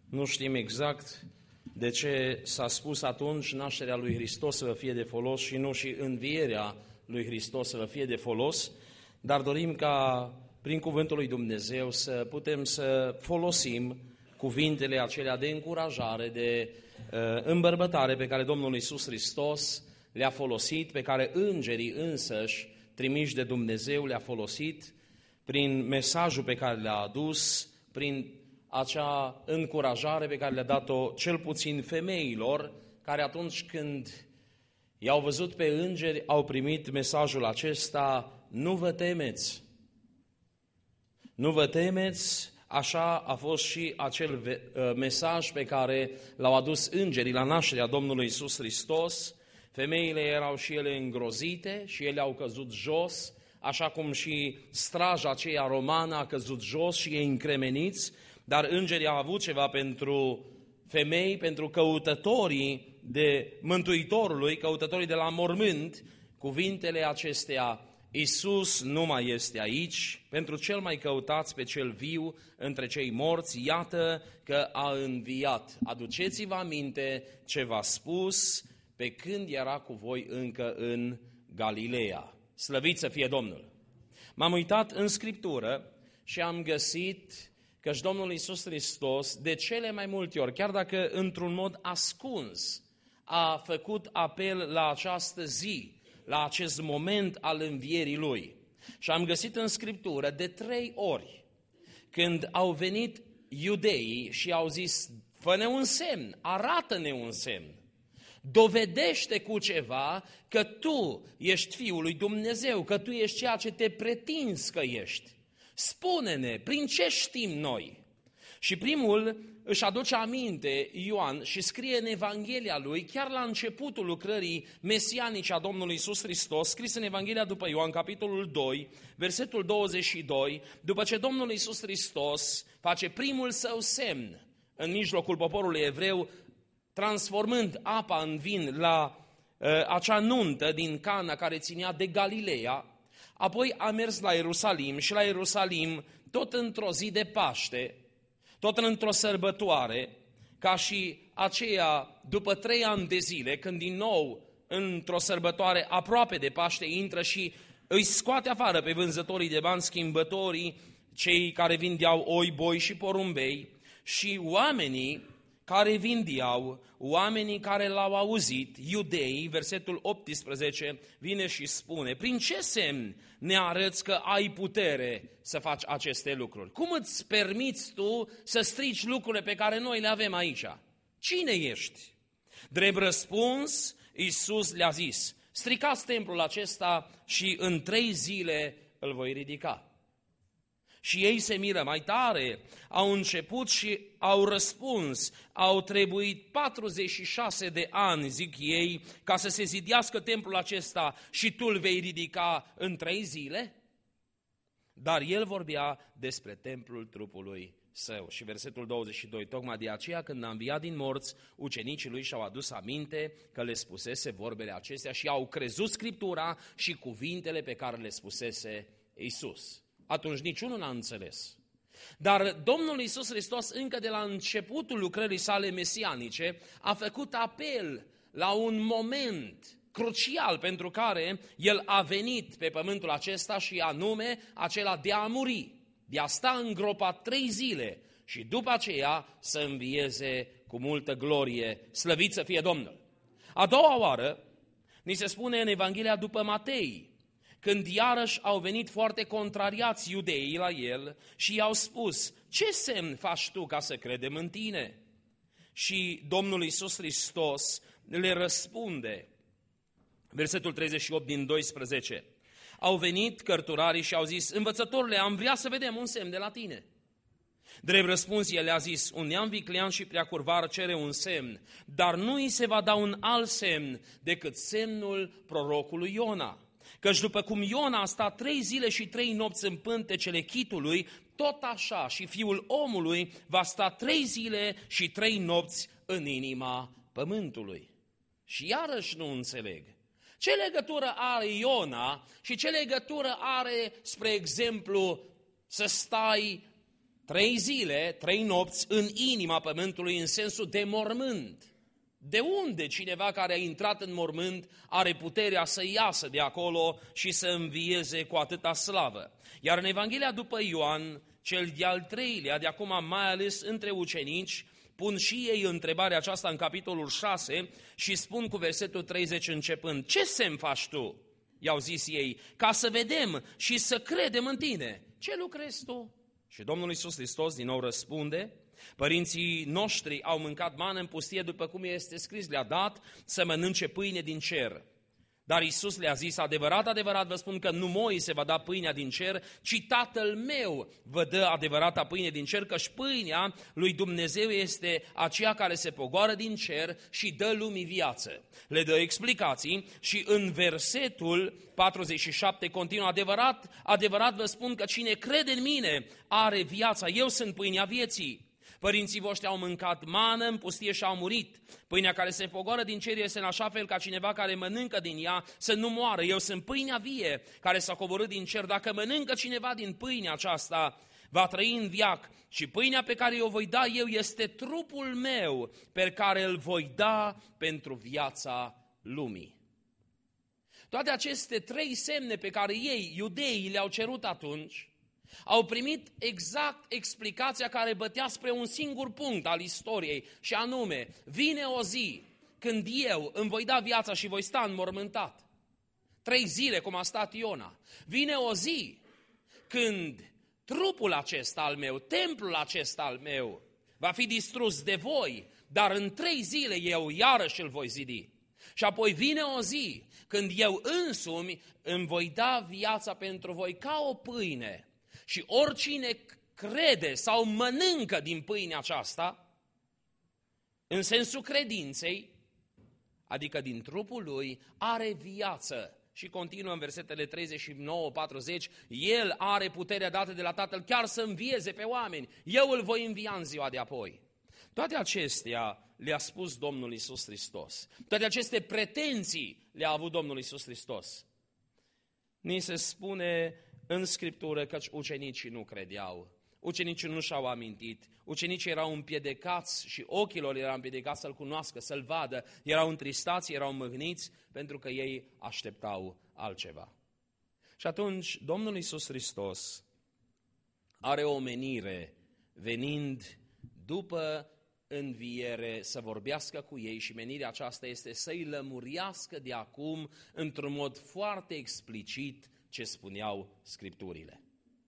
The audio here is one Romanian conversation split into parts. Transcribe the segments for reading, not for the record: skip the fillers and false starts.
Nu știm exact de ce s-a spus atunci nașterea lui Hristos să vă fie de folos și nu și învierea lui Hristos să vă fie de folos, dar dorim ca prin cuvântul lui Dumnezeu să putem să folosim cuvintele acelea de încurajare, de îmbărbătare pe care Domnul Iisus Hristos le-a folosit, pe care îngerii însăși, trimiși de Dumnezeu, le-a folosit prin mesajul pe care le-a adus, prin acea încurajare pe care le-a dat-o cel puțin femeilor, care atunci când i-au văzut pe îngeri, au primit mesajul acesta: nu vă temeți. Nu vă temeți, așa a fost și acel mesaj pe care l-au adus îngerii la nașterea Domnului Iisus Hristos. Femeile erau și ele îngrozite și ele au căzut jos, așa cum și straja aceea romană a căzut jos și ei încremeniți, dar îngerii au avut ceva pentru femei, pentru căutătorii de Mântuitorului, căutătorii de la mormânt, cuvintele acestea: Iisus nu mai este aici, pentru cel mai căutați pe cel viu între cei morți, iată că a înviat. Aduceți-vă aminte ce v-a spus pe când era cu voi încă în Galileea. Slăvit să fie Domnul! M-am uitat în Scriptură și am găsit că și Domnul Iisus Hristos, de cele mai multe ori, chiar dacă într-un mod ascuns, a făcut apel la această zi, la acest moment al învierii Lui. Și am găsit în Scriptură de 3 ori, când au venit iudeii și au zis: fă-ne un semn, arată-ne un semn, dovedește cu ceva că tu ești Fiul lui Dumnezeu, că tu ești ceea ce te pretinzi că ești. Spune-ne, prin ce știm noi? Și primul își aduce aminte Ioan și scrie în Evanghelia lui, chiar la începutul lucrării mesianice a Domnului Iisus Hristos, scris în Evanghelia după Ioan, capitolul 2, versetul 22, după ce Domnul Iisus Hristos face primul său semn în mijlocul poporului evreu, transformând apa în vin la acea nuntă din Cana care ținea de Galileea, apoi a mers la Ierusalim și la Ierusalim, tot într-o zi de Paște, tot într-o sărbătoare, ca și aceea după 3 ani de zile, când din nou într-o sărbătoare aproape de Paște intră și îi scoate afară pe vânzătorii de bani, schimbătorii, cei care vindeau oi, boi și porumbei, și oamenii care vindeau, oamenii care l-au auzit, iudeii, versetul 18, vine și spune: prin ce semn ne arăți că ai putere să faci aceste lucruri? Cum îți permiți tu să strici lucrurile pe care noi le avem aici? Cine ești? Drept răspuns, Iisus le-a zis: stricați templul acesta și în 3 zile îl voi ridica. Și ei se miră mai tare, au început și au răspuns: au trebuit 46 de ani, zic ei, ca să se zidească templul acesta și tu îl vei ridica în 3 zile? Dar el vorbea despre templul trupului său. Și versetul 22, tocmai de aceea când a înviat din morți, ucenicii lui și-au adus aminte că le spusese vorbele acestea și au crezut Scriptura și cuvintele pe care le spusese Iisus. Atunci niciunul n-a înțeles. Dar Domnul Iisus Hristos, încă de la începutul lucrării sale mesianice, a făcut apel la un moment crucial pentru care El a venit pe pământul acesta, și anume acela de a muri, de a sta îngropat 3 zile și după aceea să învieze cu multă glorie. Slăvit să fie Domnul! A doua oară, ni se spune în Evanghelia după Matei, când iarăși au venit foarte contrariați iudeii la el și i-au spus: ce semn faci tu ca să credem în tine? Și Domnul Iisus Hristos le răspunde, versetul 38 din 12, au venit cărturarii și au zis: învățătorule, am vrea să vedem un semn de la tine. Drept răspuns, el le-a zis: un neam viclean și preacurvar cere un semn, dar nu îi se va da un alt semn decât semnul prorocului Iona. Căci după cum Iona a stat 3 zile și 3 nopți în pântecele chitului, tot așa și Fiul omului va sta 3 zile și 3 nopți în inima pământului. Și iarăși nu înțeleg. Ce legătură are Iona și ce legătură are, spre exemplu, să stai 3 zile, 3 nopți în inima pământului, în sensul de mormânt. De unde cineva care a intrat în mormânt are puterea să iasă de acolo și să învieze cu atâta slavă? Iar în Evanghelia după Ioan, cel de-al 3-lea, de acum mai ales între ucenici, pun și ei întrebarea aceasta în capitolul 6 și spun cu versetul 30 începând: ce semn faci tu? I-au zis ei: ca să vedem și să credem în tine. Ce lucrezi tu? Și Domnul Iisus Hristos din nou răspunde: părinții noștri au mâncat mană în pustie, după cum este scris, le-a dat să mănânce pâine din cer. Dar Iisus le-a zis: adevărat, adevărat vă spun că nu Moise va da pâinea din cer, ci Tatăl meu vă dă adevărata pâine din cer, căci pâinea lui Dumnezeu este aceea care se pogoară din cer și dă lumii viață. Le dă explicații și în versetul 47 continuă: adevărat, adevărat vă spun că cine crede în mine are viața, eu sunt pâinea vieții. Părinții voștri au mâncat mană în pustie și au murit. Pâinea care se pogoară din cer este în așa fel ca cineva care mănâncă din ea să nu moară. Eu sunt pâinea vie care s-a coborât din cer. Dacă mănâncă cineva din pâinea aceasta, va trăi în veac. Și pâinea pe care o voi da eu este trupul meu pe care îl voi da pentru viața lumii. Toate aceste 3 semne pe care ei, iudeii, le-au cerut atunci, au primit exact explicația care bătea spre un singur punct al istoriei, și anume: vine o zi când eu îmi voi da viața și voi sta înmormântat. 3 zile, cum a stat Iona. Vine o zi când trupul acesta al meu, templul acesta al meu, va fi distrus de voi, dar în 3 zile eu iarăși îl voi zidi. Și apoi vine o zi când eu însumi îmi voi da viața pentru voi ca o pâine. Și oricine crede sau mănâncă din pâinea aceasta, în sensul credinței, adică din trupul lui, are viață. Și continuă în versetele 39-40, el are puterea dată de la Tatăl chiar să învieze pe oameni. Eu îl voi învia în ziua de apoi. Toate acestea le-a spus Domnul Iisus Hristos. Toate aceste pretenții le-a avut Domnul Iisus Hristos. Ni se spune în Scriptură că ucenicii nu credeau, ucenicii nu și-au amintit, ucenicii erau împiedicați și ochii lor erau împiedicați să-L cunoască, să-L vadă, erau întristați, erau mâhniți pentru că ei așteptau altceva. Și atunci Domnul Iisus Hristos are o menire venind după înviere să vorbească cu ei și menirea aceasta este să-i lămurească de acum într-un mod foarte explicit ce spuneau Scripturile.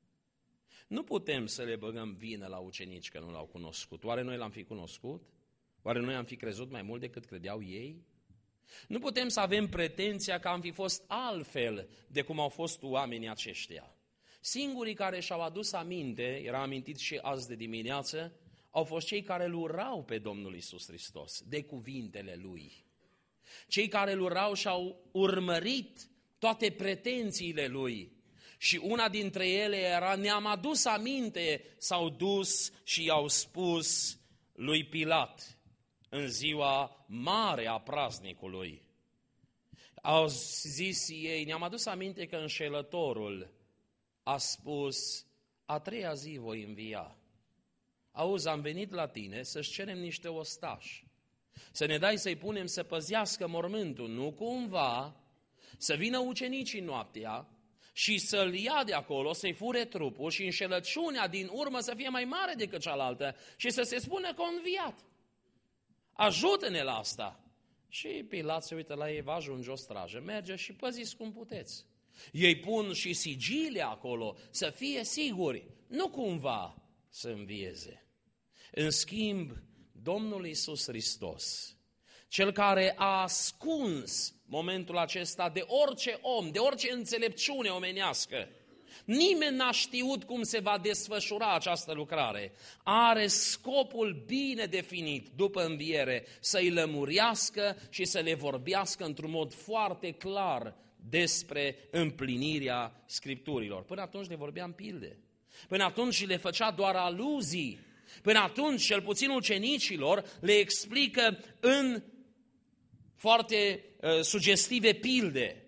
Nu putem să le băgăm vină la ucenici că nu l-au cunoscut. Oare noi l-am fi cunoscut? Oare noi am fi crezut mai mult decât credeau ei? Nu putem să avem pretenția că am fi fost altfel de cum au fost oamenii aceștia. Singurii care și-au adus aminte, era amintit și azi de dimineață, au fost cei care îl urau pe Domnul Iisus Hristos, de cuvintele Lui. Cei care îl urau și-au urmărit toate pretențiile Lui. Și una dintre ele era: ne-am adus aminte, s-au dus și i-au spus lui Pilat în ziua mare a praznicului. Au zis ei: ne-am adus aminte că înșelătorul a spus: a 3-a zi voi învia. Auzi, am venit la tine să-ți cerem niște ostași, să ne dai să-i punem să păzească mormântul, nu cumva să vină ucenicii noaptea și să-l ia de acolo, să-i fure trupul și înșelăciunea din urmă să fie mai mare decât cealaltă și să se spună că a înviat. Ajută-ne la asta. Și Pilat se uită la ei: vă ajunge o strajă, merge și păziți cum puteți. Ei pun și sigile acolo să fie siguri, nu cumva să învieze. În schimb, Domnul Iisus Hristos, Cel care a ascuns momentul acesta de orice om, de orice înțelepciune omenească, nimeni n-a știut cum se va desfășura această lucrare, are scopul bine definit după înviere, să-i lămurească și să le vorbească într-un mod foarte clar despre împlinirea Scripturilor. Până atunci le vorbea în pilde. Până atunci le făcea doar aluzii. Până atunci, cel puțin ucenicilor, le explică în foarte sugestive pilde.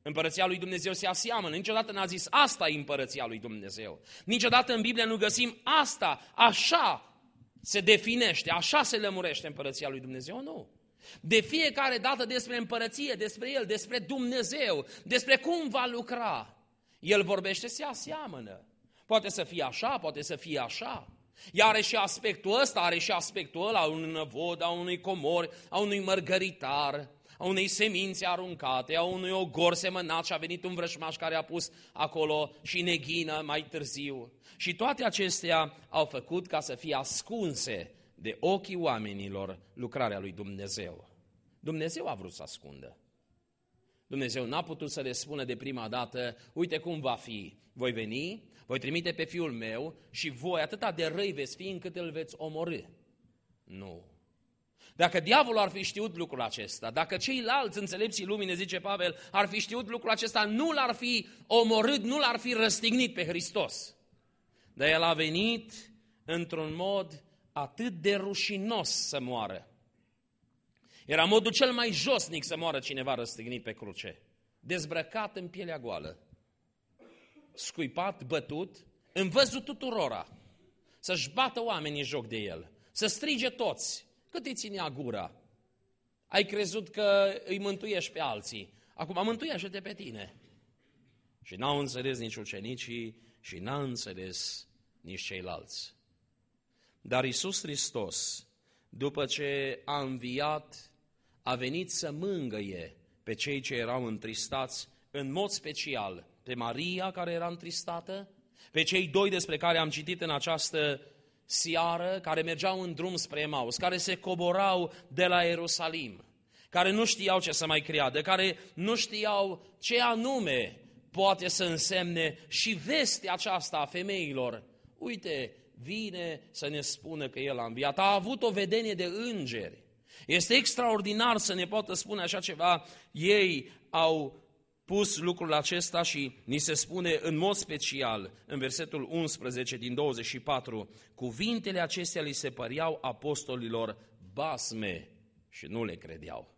Împărăția lui Dumnezeu se aseamănă. Niciodată n-a zis asta e împărăția lui Dumnezeu. Niciodată în Biblie nu găsim asta, așa se definește, așa se lămurește împărăția lui Dumnezeu, nu. De fiecare dată despre împărăție, despre El, despre Dumnezeu, despre cum va lucra, El vorbește, se aseamănă. Poate să fie așa, poate să fie așa. Iar are și aspectul ăsta, are și aspectul ăla, a unui năvod, a unui comor, a unui mărgăritar, a unei semințe aruncate, a unui ogor semănat și a venit un vrăjmaș care a pus acolo și neghină mai târziu. Și toate acestea au făcut ca să fie ascunse de ochii oamenilor lucrarea lui Dumnezeu. Dumnezeu a vrut să ascundă. Dumnezeu n-a putut să le spună de prima dată, uite cum va fi, voi veni, voi trimite pe Fiul meu și voi atâta de răi veți fi încât îl veți omorî. Nu. Dacă diavolul ar fi știut lucrul acesta, dacă ceilalți înțelepții lumii, ne zice Pavel, ar fi știut lucrul acesta, nu l-ar fi omorât, nu l-ar fi răstignit pe Hristos. Dar El a venit într-un mod atât de rușinos să moară. Era modul cel mai josnic să moară cineva răstignit pe cruce. Dezbrăcat în pielea goală, scuipat, bătut, în văzul tuturora, să-și bată oamenii în joc de El, să strige toți. Cât îi ținea gura? Ai crezut că îi mântuiești pe alții. Acum mântuiește-te pe tine. Și n-au înțeles nici ucenicii și n-au înțeles nici ceilalți. Dar Iisus Hristos, după ce a înviat, a venit să mângâie pe cei ce erau întristați, în mod special pe Maria, care era întristată, pe cei doi despre care am citit în această seară, care mergeau în drum spre Emaus, care se coborau de la Ierusalim, care nu știau ce să mai creadă, care nu știau ce anume poate să însemne și vestea aceasta a femeilor. Uite, vine să ne spună că El a înviat. A avut o vedenie de îngeri. Este extraordinar să ne poată spune așa ceva. Ei au pus lucrul acesta și ni se spune în mod special, în versetul 11 din 24, cuvintele acestea li se păreau apostolilor basme și nu le credeau.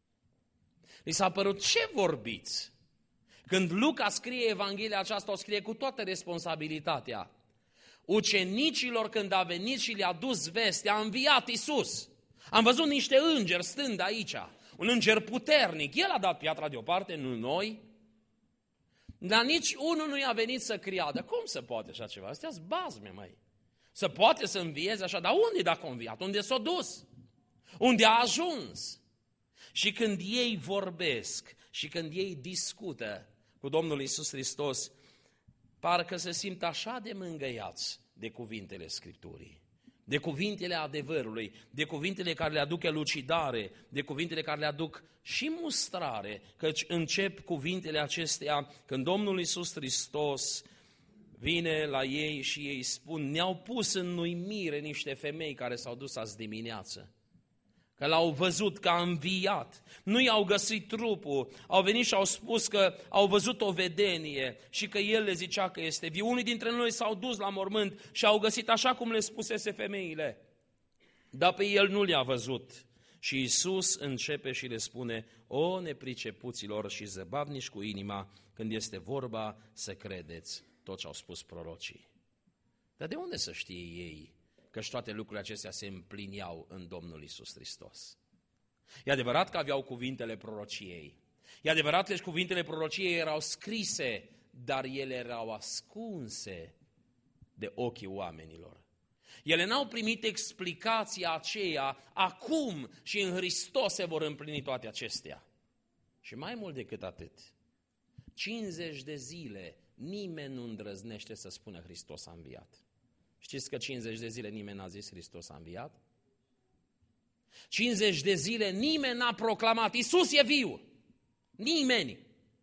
Li s-a părut, ce vorbiți? Când Luca scrie Evanghelia aceasta, o scrie cu toată responsabilitatea. Ucenicilor, când a venit și le-a dus vestea, a înviat Iisus. Am văzut niște îngeri stând aici, un înger puternic. El a dat piatra deoparte, nu noi. Dar nici unul nu i-a venit să creadă. Cum se poate așa ceva? Astea-s bazme, măi. Se poate să învieze așa, dar unde dacă a înviat? Unde s-a dus? Unde a ajuns? Și când ei vorbesc și când ei discută cu Domnul Iisus Hristos, parcă se simt așa de mângâiați de cuvintele Scripturii, de cuvintele adevărului, de cuvintele care le aduc elucidare, de cuvintele care le aduc și mustrare, căci încep cuvintele acestea când Domnul Iisus Hristos vine la ei și ei spun, ne-au pus în uimire niște femei care s-au dus azi dimineață, că l-au văzut că a înviat, nu i-au găsit trupul, au venit și au spus că au văzut o vedenie și că El le zicea că este viu. Unii dintre noi s-au dus la mormânt și au găsit așa cum le spusese femeile, dar pe El nu le-a văzut. Și Iisus începe și le spune, o nepricepuților și zăbavnici cu inima, când este vorba să credeți tot ce au spus prorocii. Dar de unde să știe ei căci toate lucrurile acestea se împlineau în Domnul Iisus Hristos? E adevărat că aveau cuvintele prorociei. E adevărat că cuvintele prorociei erau scrise, dar ele erau ascunse de ochii oamenilor. Ele n-au primit explicația aceea, acum și în Hristos se vor împlini toate acestea. Și mai mult decât atât, 50 de zile nimeni nu îndrăznește să spună Hristos a înviat. Știți că 50 de zile nimeni n-a zis Hristos a înviat? 50 de zile nimeni n-a proclamat Iisus e viu. Nimeni.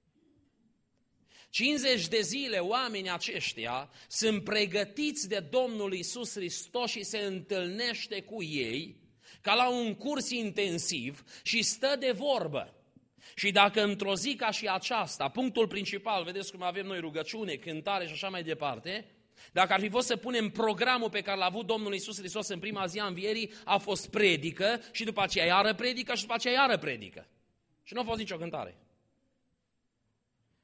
50 de zile oamenii aceștia sunt pregătiți de Domnul Iisus Hristos și se întâlnește cu ei ca la un curs intensiv și stă de vorbă. Și dacă într-o zi ca și aceasta, punctul principal, vedeți cum avem noi rugăciune, cântare și așa mai departe, dacă ar fi fost să punem programul pe care l-a avut Domnul Iisus Hristos în prima zi a învierii, a fost predică și după aceea iară predică și după aceea iară predică. Și nu a fost nicio cântare.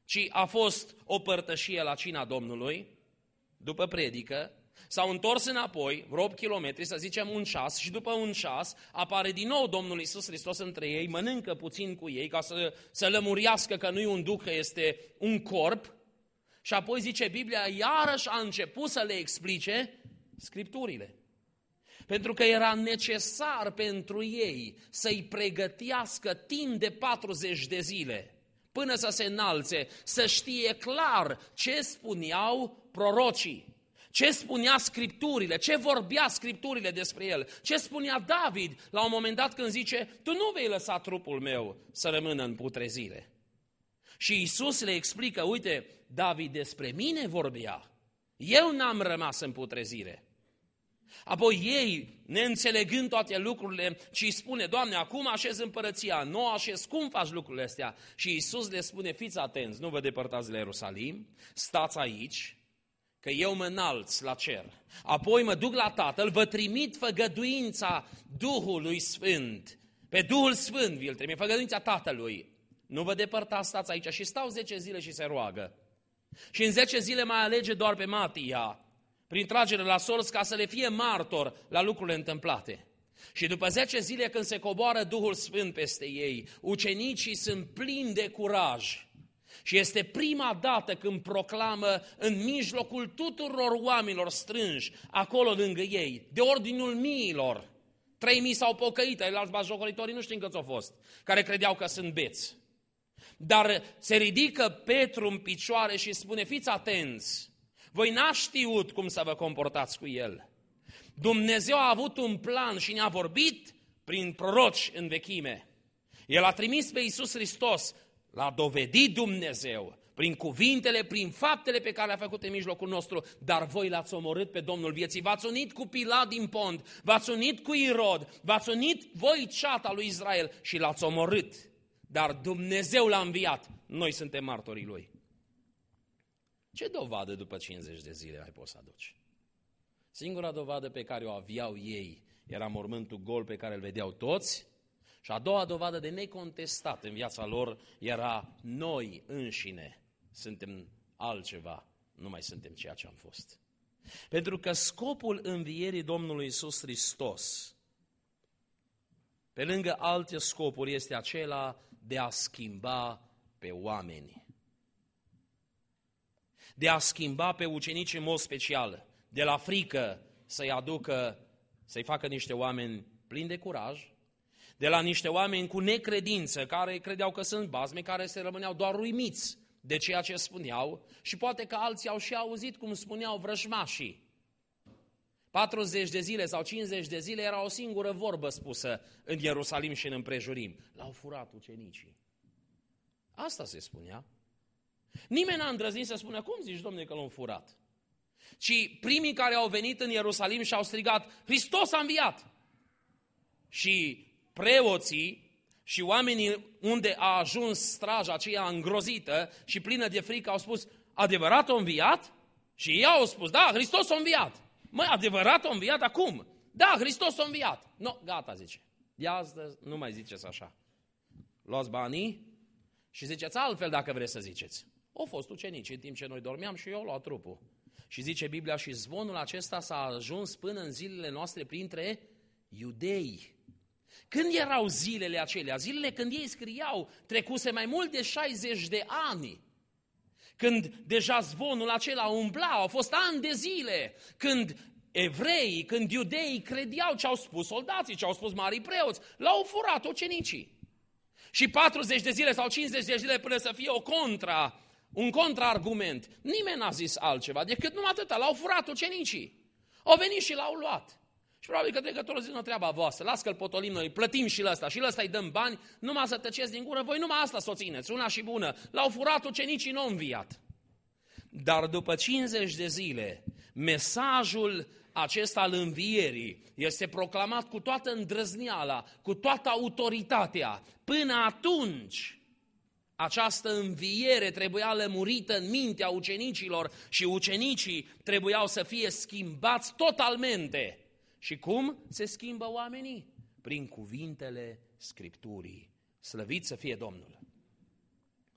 ci a fost o părtășie la cina Domnului, după predică, s-au întors înapoi, vreo 8 kilometri, să zicem un ceas, și după un ceas apare din nou Domnul Iisus Hristos între ei, mănâncă puțin cu ei ca să lămuriască că nu e un duh, că este un corp, și apoi zice Biblia, iarăși a început să le explice Scripturile. Pentru că era necesar pentru ei să-i pregătească timp de 40 de zile, până să se înalțe, să știe clar ce spuneau prorocii, ce spunea Scripturile, ce vorbea Scripturile despre el, ce spunea David la un moment dat când zice, tu nu vei lăsa trupul meu să rămână în putrezire. Și Iisus le explică, uite, David despre mine vorbea, eu n-am rămas în putrezire. Apoi ei, neînțelegând toate lucrurile, ci spune, Doamne, acum așez împărăția, nu așez, cum faci lucrurile astea? Și Iisus le spune, fiți atenți, nu vă depărtați de la Ierusalim, stați aici, că eu mă înalț la cer. Apoi mă duc la Tatăl, vă trimit făgăduința Duhului Sfânt. Pe Duhul Sfânt vi-l trimit, făgăduința Tatălui. Nu vă depărtați, stați aici. Și stau 10 zile și se roagă. Și în 10 zile mai alege doar pe Matia, prin tragere la sorți, ca să le fie martor la lucrurile întâmplate. Și după 10 zile, când se coboară Duhul Sfânt peste ei, ucenicii sunt plini de curaj. Și este prima dată când proclamă în mijlocul tuturor oamenilor strânși, acolo lângă ei, de ordinul miilor. 3.000 s-au pocăit, alți batjocoritorii nu știm câți au fost, care credeau că sunt beți. Dar se ridică Petru în picioare și spune, fiți atenți, voi n-ați știut cum să vă comportați cu el. Dumnezeu a avut un plan și ne-a vorbit prin proroci în vechime. El a trimis pe Iisus Hristos, l-a dovedit Dumnezeu prin cuvintele, prin faptele pe care le-a făcut în mijlocul nostru, dar voi l-ați omorât pe Domnul vieții. V-ați unit cu Pilat din Pont, v-ați unit cu Irod, v-ați unit voi ceata lui Israel și l-ați omorât. Dar Dumnezeu l-a înviat. Noi suntem martorii lui. Ce dovadă după 50 de zile mai poți să aduci? Singura dovadă pe care o aveau ei era mormântul gol pe care îl vedeau toți. Și a doua dovadă de necontestat în viața lor era noi înșine suntem altceva, nu mai suntem ceea ce am fost. Pentru că scopul învierii Domnului Iisus Hristos, pe lângă alte scopuri, este acela de a schimba pe oameni. De a schimba pe ucenici în mod special, de la frică să-i facă niște oameni plini de curaj, de la niște oameni cu necredință, care credeau că sunt bazme, care se rămâneau doar uimiți de ceea ce spuneau și poate că alții au și auzit cum spuneau vrăjmașii. 40 de zile sau 50 de zile era o singură vorbă spusă în Ierusalim și în împrejurim. L-au furat ucenicii. Asta se spunea. Nimeni n-a îndrăznit să spună, cum zici, Domnule, că l-au furat? Ci primii care au venit în Ierusalim și au strigat, Hristos a înviat! Și preoții și oamenii unde a ajuns straja aceea îngrozită și plină de frică au spus, adevărat a înviat? Și ei au spus, da, Hristos a înviat. Măi, adevărat a înviat acum? Da, Hristos a înviat. No, gata, zice. De astăzi nu mai ziceți așa. Luați banii și ziceți altfel dacă vreți să ziceți. Au fost ucenici în timp ce noi dormeam și eu au luat trupul. Și zice Biblia, și zvonul acesta s-a ajuns până în zilele noastre printre iudei. Când erau zilele acelea? Zilele când ei scriau, trecuse mai mult de 60 de ani. Când deja zvonul acela umbla, au fost ani de zile, când evreii, când iudeii credeau ce au spus soldații, ce au spus marii preoți, l-au furat ucenicii. Și 40 de zile sau 50 de zile până să fie un contraargument. Nimeni n-a zis altceva decât numai atâta, l-au furat ucenicii. Au venit și l-au luat. Și probabil că trecătorul zice, nu treaba voastră, las că-l potolim noi, plătim și la și ăsta îi dăm bani, numai să tăceți din gură, voi numai asta s-o țineți, una și bună. L-au furat ucenicii, n-au înviat. Dar după 50 de zile, mesajul acesta al învierii este proclamat cu toată îndrăzneala, cu toată autoritatea. Până atunci, această înviere trebuia lămurită în mintea ucenicilor și ucenicii trebuiau să fie schimbați totalmente. Și cum se schimbă oamenii? Prin cuvintele Scripturii. Slăvit să fie Domnul!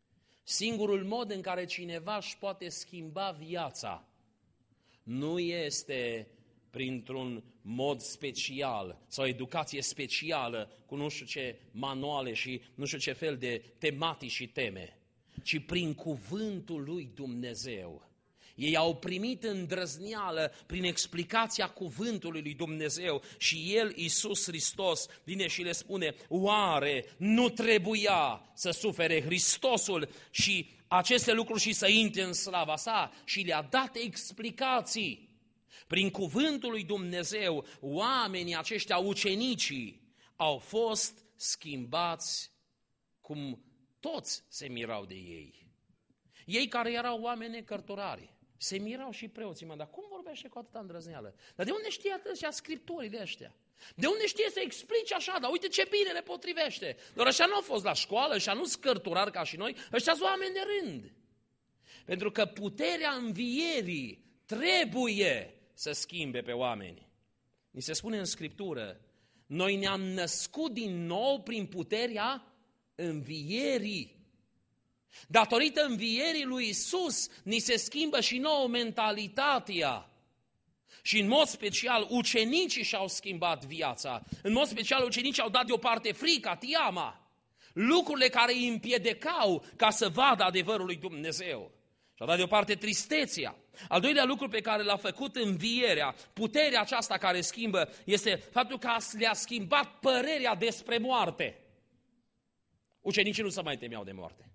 Singurul mod în care cineva își poate schimba viața nu este printr-un mod special sau educație specială cu nu știu ce manuale și nu știu ce fel de tematici și teme, ci prin cuvântul lui Dumnezeu. Ei au primit îndrăzneală prin explicația cuvântului lui Dumnezeu și El, Iisus Hristos, vine și le spune: oare nu trebuia să sufere Hristosul și aceste lucruri și să intre în slava sa? Și le-a dat explicații. Prin cuvântul lui Dumnezeu, oamenii aceștia, ucenicii, au fost schimbați cum toți se mirau de ei. Ei care erau oameni cărturari, se mirau și preoții, dar cum vorbește cu atâta îndrăzneală? Dar de unde știe atâția scripturile ăștia? De unde știe să explice așa? Dar uite ce bine le potrivește. Doar ăștia nu au fost la școală, ăștia nu sunt cărturari ca și noi, ăștia sunt oameni de rând. Pentru că puterea învierii trebuie să schimbe pe oameni. Ni se spune în Scriptură: noi ne-am născut din nou prin puterea învierii. Datorită învierii lui Iisus, ni se schimbă și nouă mentalitatea. Și în mod special, ucenicii și-au schimbat viața. În mod special, ucenicii au dat deoparte frica, teama, lucrurile care îi împiedecau ca să vadă adevărul lui Dumnezeu. Și-au dat deoparte tristețea. Al doilea lucru pe care l-a făcut învierea, puterea aceasta care schimbă, este faptul că le-a schimbat părerea despre moarte. Ucenicii nu se mai temeau de moarte.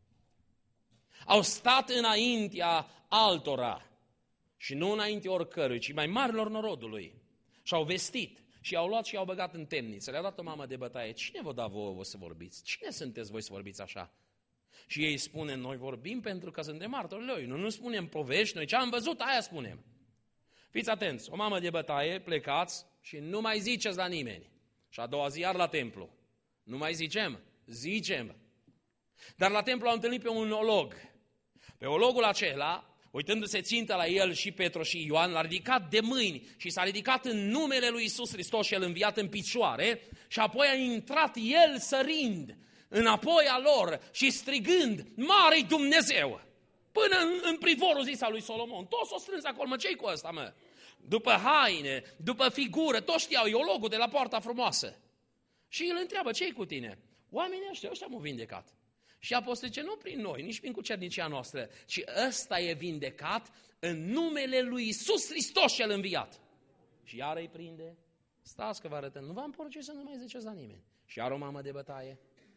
Au stat înaintea altora și nu înaintea oricărui, ci mai marilor norodului. Și au vestit și i-au luat și i-au băgat în temniță. Le-a dat o mamă de bătaie: cine vă da vouă să vorbiți? Cine sunteți voi să vorbiți așa? Și ei spune: noi vorbim pentru că suntem martori lui. Noi nu spunem povești, noi ce am văzut, aia spunem. Fiți atenți, o mamă de bătaie, plecați și nu mai ziceți la nimeni. Și a doua zi iar la templu. Nu mai zicem. Dar la templu au întâlnit pe un olog. Pe ologul acela, uitându-se țintă la el și Petru și Ioan, l-a ridicat de mâini și s-a ridicat în numele lui Iisus Hristos și el înviat în picioare și apoi a intrat el sărind înapoi a lor și strigând: Mare-i Dumnezeu! Până în privorul zis al lui Solomon. Toți s-o strâns acolo: mă, ce-i cu ăsta, mă? După haine, după figură, toți știau, e ologul de la Poarta Frumoasă. Și îl întreabă: ce-i cu tine? Oamenii ăștia m-au vindecat. Și apostolul zice: nu prin noi, nici prin cucernicia noastră, ci ăsta e vindecat în numele lui Iisus Hristos cel înviat. Și iar îi prinde: stați că vă arătăm, nu v-am poruncit să nu mai ziceți la nimeni. Și iar o mamă de bătaie.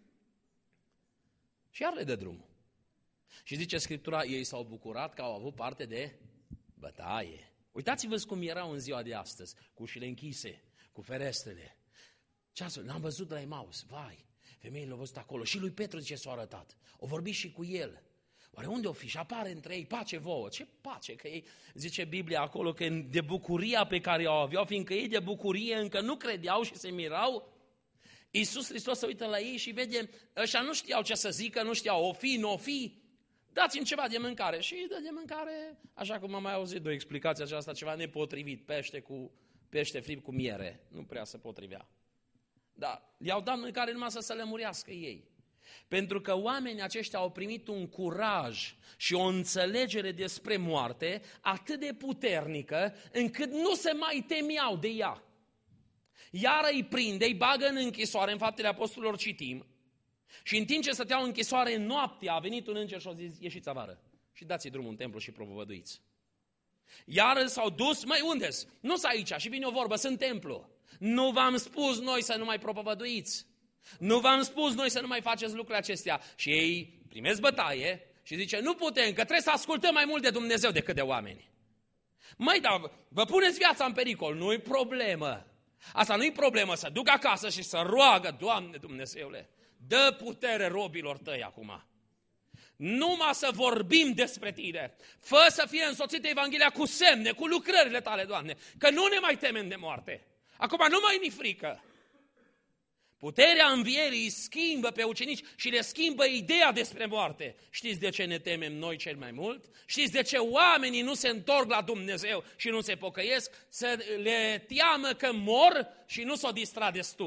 Și iar le dă drumul. Și zice Scriptura: ei s-au bucurat că au avut parte de bătaie. Uitați-vă cum erau în ziua de astăzi, cu ușile închise, cu ferestrele. Ceasul, l-am văzut la Emaus, vai, femeile l-au văzut acolo. Și lui Petru, zice, s-a arătat. O vorbi și cu el. Oare unde o fi? Și apare între ei: pace vouă. Ce pace? Că ei, zice Biblia acolo, că de bucuria pe care o aveau, fiindcă ei de bucurie încă nu credeau și se mirau, Iisus Hristos se uită la ei și vede, ăștia nu știau ce să zică, nu știau o fi, nu o fi. Dați-mi ceva de mâncare. Și îi dă de mâncare, așa cum am mai auzit de o explicație aceasta, ceva nepotrivit, pește fript cu miere. Nu prea se potrivea. Dar i-au dat mâncare numai să se lămurească ei. Pentru că oamenii aceștia au primit un curaj și o înțelegere despre moarte atât de puternică, încât nu se mai temeau de ea. Iar îi prinde, îi bagă în închisoare, în Faptele Apostolilor citim, și în timp ce stăteau în închisoare noaptea, a venit un înger și a zis: ieșiți afară și dați-i drumul în templu și propovăduiți. Iar s-au dus: măi, unde-s? Nu-s aici. Și vine o vorbă: sunt în templu. Nu v-am spus noi să nu mai propovăduiți? Nu v-am spus noi să nu mai faceți lucrurile acestea? Și ei primesc bătaie și zice: nu putem, că trebuie să ascultăm mai mult de Dumnezeu decât de oameni. Măi, dar vă puneți viața în pericol, nu-i problemă. Asta nu-i problemă, să duc acasă și să roagă: Doamne Dumnezeule, dă putere robilor tăi acum. Numai să vorbim despre tine. Fă să fie însoțită Evanghelia cu semne, cu lucrările tale, Doamne, că nu ne mai temem de moarte. Acum nu mai ni frică. Puterea învierii schimbă pe ucenici și le schimbă ideea despre moarte. Știți de ce ne temem noi cel mai mult? Știți de ce oamenii nu se întorc la Dumnezeu și nu se pocăiesc? Să le teamă că mor și nu s-o distra destul.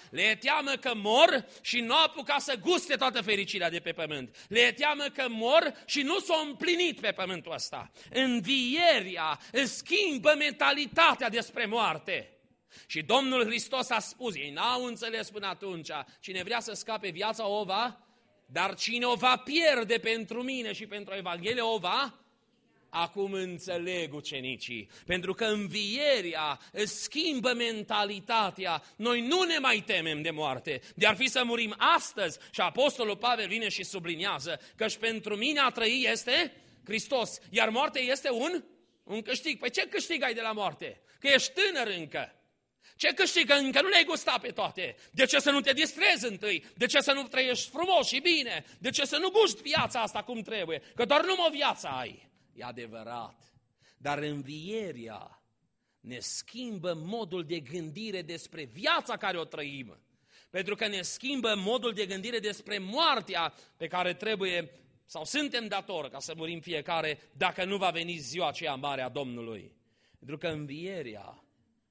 Le e teamă că mor și nu au apucat să guste toată fericirea de pe pământ. Le e teamă că mor și nu s-au împlinit pe pământul ăsta. Învierea îți schimbă mentalitatea despre moarte. Și Domnul Hristos a spus, ei n-au înțeles până atunci, cine vrea să scape viața o va, dar cine o va pierde pentru mine și pentru Evanghelie o va. Acum înțeleg ucenicii, pentru că învierea îți schimbă mentalitatea. Noi nu ne mai temem de moarte, de-ar fi să murim astăzi. Și Apostolul Pavel vine și subliniază că-și pentru mine a trăi este Hristos, iar moartea este un câștig. Păi ce câștig ai de la moarte? Că ești tânăr încă. Ce câștig? Că încă nu le-ai gustat pe toate. De ce să nu te distrezi întâi? De ce să nu trăiești frumos și bine? De ce să nu gusti viața asta cum trebuie? Că doar numai o viață ai. E adevărat, dar învierea ne schimbă modul de gândire despre viața care o trăim. Pentru că ne schimbă modul de gândire despre moartea pe care trebuie sau suntem datori ca să murim fiecare dacă nu va veni ziua aceea mare a Domnului. Pentru că învierea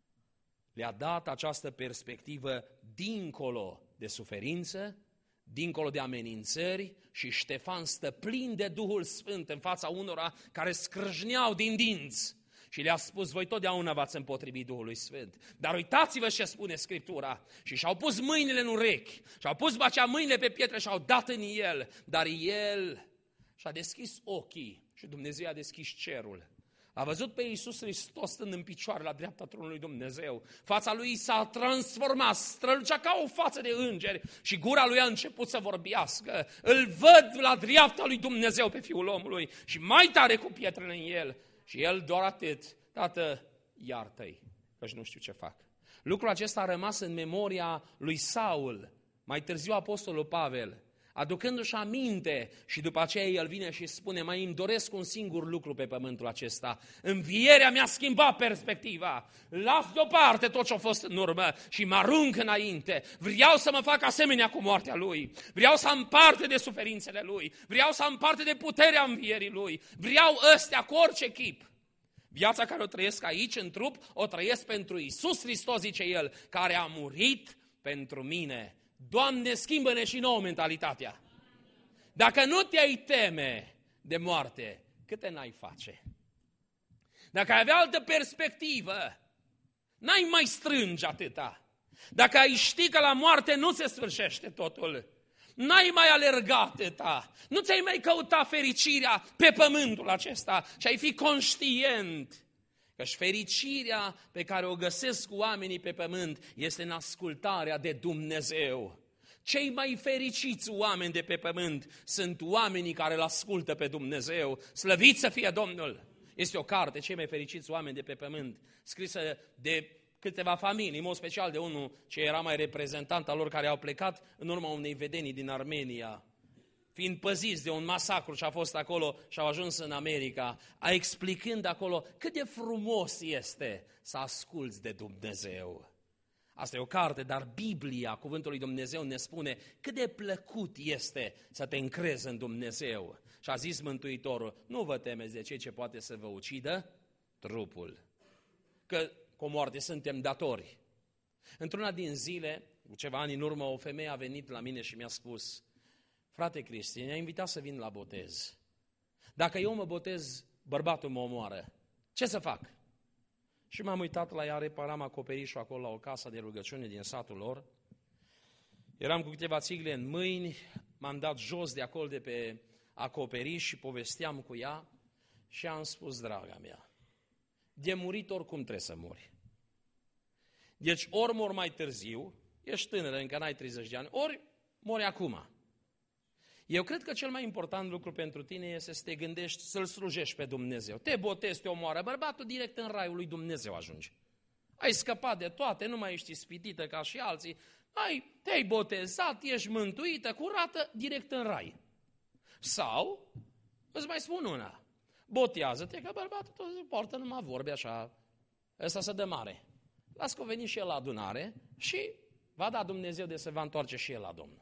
le-a dat această perspectivă dincolo de suferință, dincolo de amenințări, și Ștefan stă plin de Duhul Sfânt în fața unora care scrâșneau din dinți și le-a spus, voi totdeauna v-ați împotrivit Duhului Sfânt. Dar uitați-vă ce spune Scriptura. Și și-au pus mâinile în urechi, și-au pus bacea mâinile pe pietre și-au dat în el. Dar el și-a deschis ochii și Dumnezeu a deschis cerul. A văzut pe Iisus Hristos stând în picioare la dreapta tronului Dumnezeu. Fața lui s-a transformat, strălucea ca o față de îngeri și gura lui a început să vorbească. Îl văd la dreapta lui Dumnezeu pe Fiul omului și mai tare cu pietrele în el. Și el doar atât, Tată, iartă-i, căci nu știu ce fac. Lucrul acesta a rămas în memoria lui Saul, mai târziu Apostolul Pavel, aducându-și aminte, și după aceea el vine și spune, mai îmi doresc un singur lucru pe pământul acesta. Învierea mi-a schimbat perspectiva. Las deoparte tot ce a fost în urmă și mă arunc înainte. Vreau să mă fac asemenea cu moartea lui. Vreau să am parte de suferințele lui. Vreau să am parte de puterea învierii lui. Vreau ăstea cu orice chip. Viața care o trăiesc aici în trup, o trăiesc pentru Iisus Hristos, zice el, care a murit pentru mine. Doamne, schimbă-ne și nouă mentalitatea. Dacă nu te-ai teme de moarte, câte n-ai face? Dacă ai avea altă perspectivă, n-ai mai strânge atâta. Dacă ai ști că la moarte nu se sfârșește totul, n-ai mai alerga atâta, nu ți-ai mai căuta fericirea pe pământul acesta și ai fi conștient că-și fericirea pe care o găsesc oamenii pe pământ este în ascultarea de Dumnezeu. Cei mai fericiți oameni de pe pământ sunt oamenii care îl ascultă pe Dumnezeu. Slăvit să fie Domnul! Este o carte, Cei mai fericiți oameni de pe pământ, scrisă de câteva familii, în mod special de unul ce era mai reprezentant al lor, care au plecat în urma unei vedenii din Armenia, fiind păziți de un masacru ce a fost acolo și au ajuns în America, explicând acolo cât de frumos este să asculți de Dumnezeu. Asta e o carte, dar Biblia, cuvântul lui Dumnezeu, ne spune cât de plăcut este să te încrezi în Dumnezeu. Și a zis Mântuitorul, nu vă temeți de cei ce poate să vă ucidă trupul, că cu moarte suntem datori. Într-una din zile, cu ceva ani în urmă, o femeie a venit la mine și mi-a spus, frate Cristi, ne-a invitat să vin la botez. Dacă eu mă botez, bărbatul mă omoară. Ce să fac? Și m-am uitat la ea, reparam acoperișul acolo la o casă de rugăciune din satul lor. Eram cu câteva țigle în mâini, m-am dat jos de acolo de pe acoperiș și povesteam cu ea și am spus, draga mea, de murit oricum trebuie să mori. Deci ori mor mai târziu, ești tânără, încă n-ai 30 de ani, ori mori acum. Eu cred că cel mai important lucru pentru tine este să te gândești, să-L slujești pe Dumnezeu. Te botezi, te omoară bărbatul, direct în raiul lui Dumnezeu ajungi. Ai scăpat de toate, nu mai ești ispitită ca și alții, te-ai botezat, ești mântuită, curată, direct în rai. Sau, îți mai spun una, botează-te că bărbatul tot poartă numai vorbe așa, ăsta să dă mare. Las că o veni și el la adunare și va da Dumnezeu de se va întoarce și el la Domnul.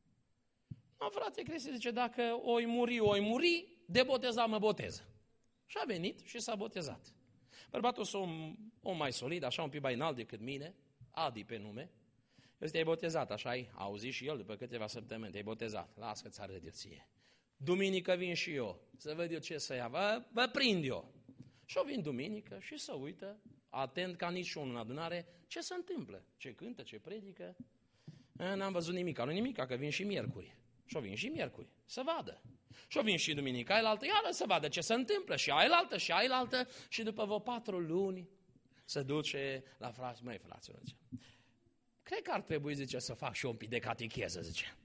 No, frate Cristi zice, dacă oi muri, de boteza mă boteză. Și a venit și s-a botezat. Bărbatul s-a om mai solid, așa un pic mai înalt decât mine, Adi pe nume, Te-ai botezat, așa-i? A auzit și el după câteva săptămâni, te-ai botezat. Las că ți-ar râde ție. Duminică vin și eu, să văd eu ce să ia, vă prind eu. Și-o vin duminică și să uită, atent ca niciunul în adunare, ce se întâmplă, ce cântă, ce predică. N-am văzut nimic, nu nimic, că vin și miercuri. Și-o vin și miercuri, să vadă. Și-o vin și duminica, ailaltă, iară să vadă ce se întâmplă, și ailaltă, și după vreo 4 luni se duce la frați, măi fraților, zice, cred că ar trebui, zice, să fac și eu un pic de catecheză, zice.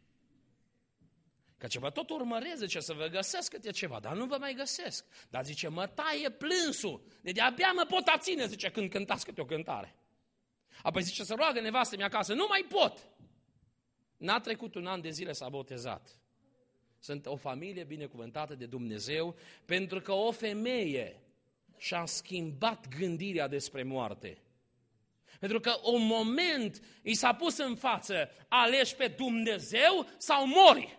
Că ce vă tot urmăresc, zice, să vă găsesc câte ceva, dar nu vă mai găsesc. Dar zice, mă taie plânsul, de-abia mă pot abține, zice, când cântați câte o cântare. Apoi zice, să roagă nevastă mea acasă, nu mai pot. N-a trecut 1 an de zile, s-a botezat. Sunt o familie binecuvântată de Dumnezeu, pentru că o femeie și-a schimbat gândirea despre moarte. Pentru că un moment i s-a pus în față, alegi pe Dumnezeu sau mori.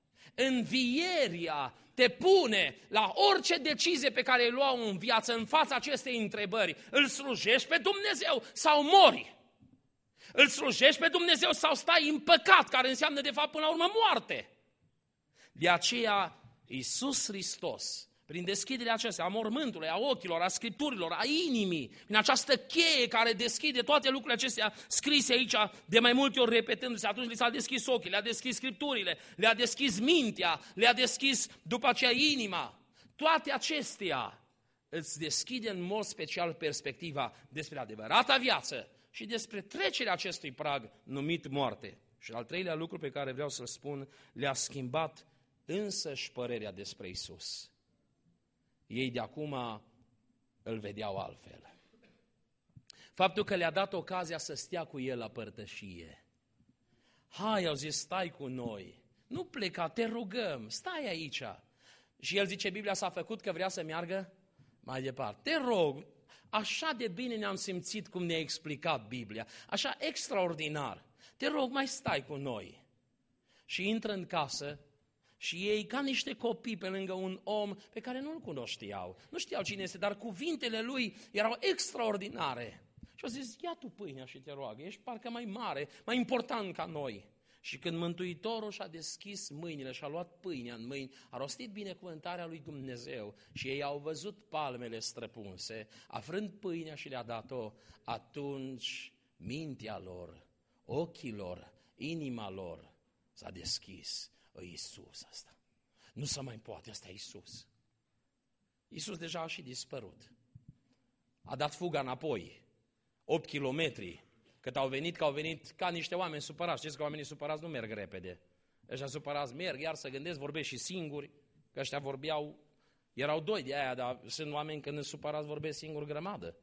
Învieria te pune la orice decizie pe care ai luat-o în viață, în fața acestei întrebări. Îl slujești pe Dumnezeu sau mori? Îl slujești pe Dumnezeu sau stai în păcat, care înseamnă de fapt până la urmă moarte? De aceea Iisus Hristos, prin deschiderea acestea, a mormântului, a ochilor, a scripturilor, a inimii, prin această cheie care deschide toate lucrurile acestea scrise aici de mai multe ori repetându-se, atunci li s-a deschis ochii, le-a deschis scripturile, le-a deschis mintea, le-a deschis după aceea inima. Toate acestea îți deschide în mod special perspectiva despre adevărata viață și despre trecerea acestui prag numit moarte. Și al treilea lucru pe care vreau să-l spun, le-a schimbat însăși părerea despre Iisus. Ei de acum îl vedeau altfel. Faptul că le-a dat ocazia să stea cu el la părtășie. Hai, au zis, stai cu noi, nu pleca, te rugăm, stai aici. Și el zice, Biblia s-a făcut că vrea să meargă mai departe. Te rog, așa de bine ne-am simțit cum ne-a explicat Biblia, așa extraordinar. Te rog, mai stai cu noi. Și intră în casă și ei, ca niște copii pe lângă un om pe care nu-l cunoșteau, nu știau cine este, dar cuvintele lui erau extraordinare. Și au zis, ia tu pâinea și te roagă, ești parcă mai mare, mai important ca noi. Și când Mântuitorul și-a deschis mâinile și-a luat pâinea în mâini, a rostit binecuvântarea lui Dumnezeu și ei au văzut palmele străpunse, afrând pâinea și le-a dat-o, atunci mintea lor, ochii lor, inima lor s-a deschis. Iisus ăsta. Nu se mai poate, ăsta e Iisus. Iisus deja a și dispărut. A dat fuga înapoi, 8 kilometri, cât au venit, că au venit ca niște oameni supărați. Știți că oamenii supărați nu merg repede. Ăștia supărați merg, iar să gândesc, vorbesc și singuri, că ăștia vorbeau, erau 2 de aia, dar sunt oameni când îți supărați vorbesc singuri grămadă.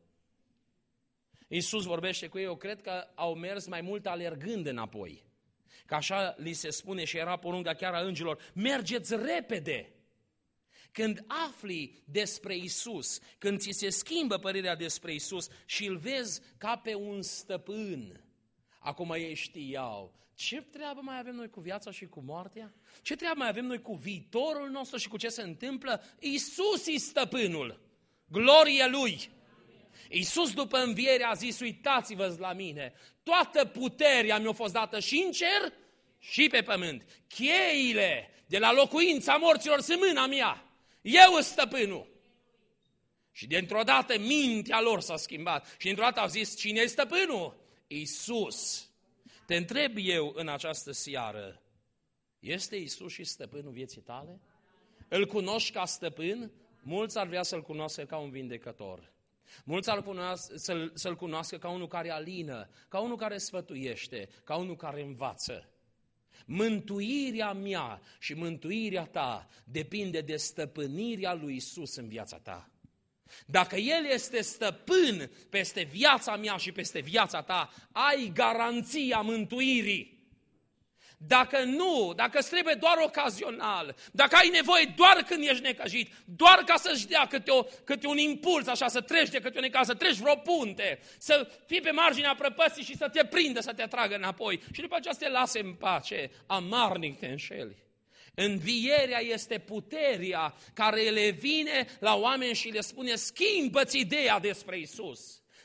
Iisus vorbește cu ei, eu cred că au mers mai mult alergând înapoi. Că așa li se spune și era porunca chiar a îngerilor, mergeți repede. Când afli despre Iisus, când ți se schimbă părerea despre Iisus și îl vezi ca pe un stăpân, acum ei știau, ce treabă mai avem noi cu viața și cu moartea? Ce treabă mai avem noi cu viitorul nostru și cu ce se întâmplă? Iisus e stăpânul, glorie Lui! Iisus după înviere a zis, uitați-vă la mine, toată puterea mi-a fost dată și în cer și pe pământ. Cheile de la locuința morților sunt mâna mea, eu sunt stăpânul. Și dintr-o dată mintea lor s-a schimbat și dintr-o dată au zis, cine e stăpânul? Iisus. Te întreb eu în această seară, este Iisus și stăpânul vieții tale? Îl cunoști ca stăpân? Mulți ar vrea să-L cunoască ca un vindecător. Mulți ar să-L cunoască ca unul care alină, ca unul care sfătuiește, ca unul care învață. Mântuirea mea și mântuirea ta depinde de stăpânirea lui Iisus în viața ta. Dacă El este stăpân peste viața mea și peste viața ta, ai garanția mântuirii. Dacă nu, dacă îți trebuie doar ocazional, dacă ai nevoie doar când ești necăjit, doar ca să-și dea câte un impuls, așa, să treci de câte o necaz, să treci vreo punte, să fii pe marginea prăpăstii și să te prindă, să te atragă înapoi și după aceea să te lase în pace, amarnic te înșeli. Învierea este puterea care le vine la oameni și le spune, schimbă-ți ideea despre Iisus.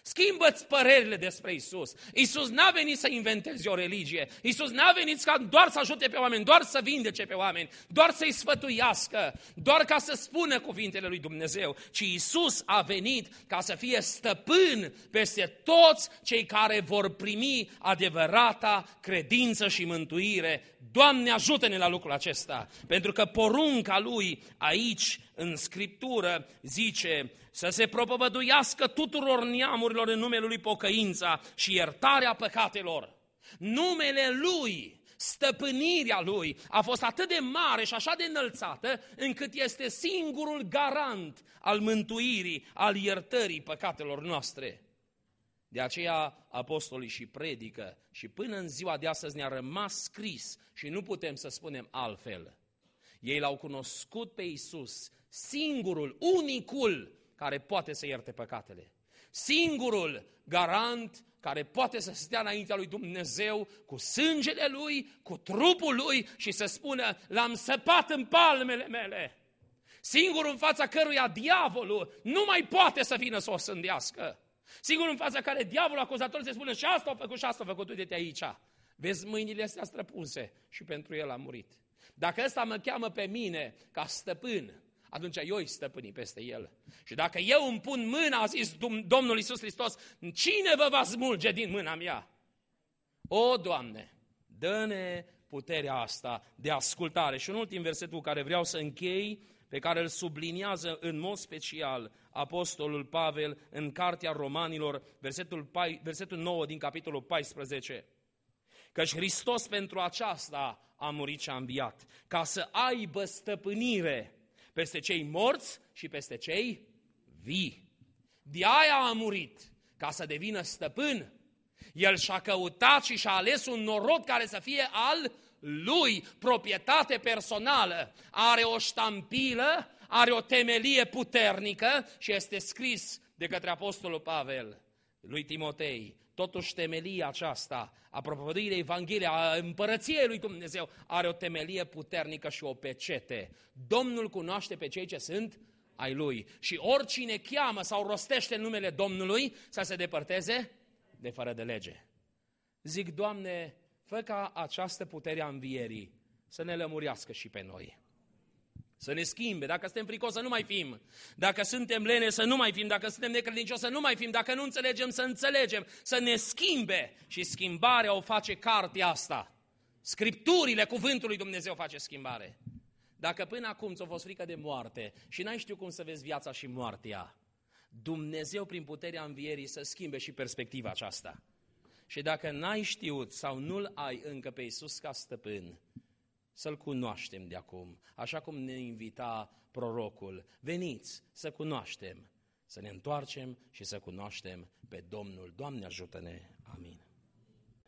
Schimbă-ți părerile despre Isus. Isus n-a venit să inventeze o religie. Isus n-a venit ca doar să ajute pe oameni, doar să vindece pe oameni, doar să-i sfătuiască, doar ca să spună cuvintele lui Dumnezeu, ci Isus a venit ca să fie stăpân peste toți cei care vor primi adevărata credință și mântuire. Doamne, ajută-ne la lucrul acesta, pentru că porunca lui aici în Scriptură zice să se propovăduiască tuturor neamurilor în numele lui pocăința și iertarea păcatelor. Numele lui, stăpânirea lui a fost atât de mare și așa de înălțată încât este singurul garant al mântuirii, al iertării păcatelor noastre. De aceea apostolii și predică și până în ziua de astăzi ne-a rămas scris și nu putem să spunem altfel. Ei l-au cunoscut pe Iisus, singurul, unicul care poate să ierte păcatele. Singurul garant care poate să stea înaintea lui Dumnezeu cu sângele lui, cu trupul lui și să spună: l-am săpat în palmele mele. Singurul în fața căruia diavolul nu mai poate să vină să o sândească. Singurul în fața care diavolul acuzator se spune: și asta a făcut și asta a făcut, uite-te aici. Vezi mâinile astea străpunse și pentru el a murit. Dacă ăsta mă cheamă pe mine ca stăpân, atunci eu îi stăpâni peste el. Și dacă eu îmi pun mâna, a zis Domnul Iisus Hristos, cine vă va smulge din mâna mea? O, Doamne, dă-ne puterea asta de ascultare. Și un ultim verset cu care vreau să închei, pe care îl subliniază în mod special apostolul Pavel în Cartea Romanilor, versetul 9 din capitolul 14. Căci Hristos pentru aceasta a murit și a înviat, ca să aibă stăpânire peste cei morți și peste cei vii. De aia a murit, ca să devină stăpân. El și-a căutat și și-a ales un norod care să fie al lui, proprietate personală. Are o ștampilă, are o temelie puternică și este scris de către apostolul Pavel lui Timotei. Totuși temelia aceasta a propovăduirii Evangheliei, a împărăției lui Dumnezeu, are o temelie puternică și o pecete. Domnul cunoaște pe cei ce sunt ai lui și oricine cheamă sau rostește numele Domnului să se depărteze de fără de lege. Zic, Doamne, fă ca această putere a învierii să ne lămurească și pe noi. Să ne schimbe, dacă suntem fricoși să nu mai fim, dacă suntem lene să nu mai fim, dacă suntem necredincioși să nu mai fim, dacă nu înțelegem să înțelegem, să ne schimbe. Și schimbarea o face cartea asta. Scripturile, cuvântul lui Dumnezeu face schimbare. Dacă până acum ți-a fost frică de moarte și n-ai știut cum să vezi viața și moartea, Dumnezeu prin puterea învierii să schimbe și perspectiva aceasta. Și dacă n-ai știut sau nu-L ai încă pe Iisus ca stăpân, să-L cunoaștem de acum, așa cum ne invita prorocul. Veniți să cunoaștem, să ne întoarcem și să cunoaștem pe Domnul. Doamne, ajută-ne! Amin.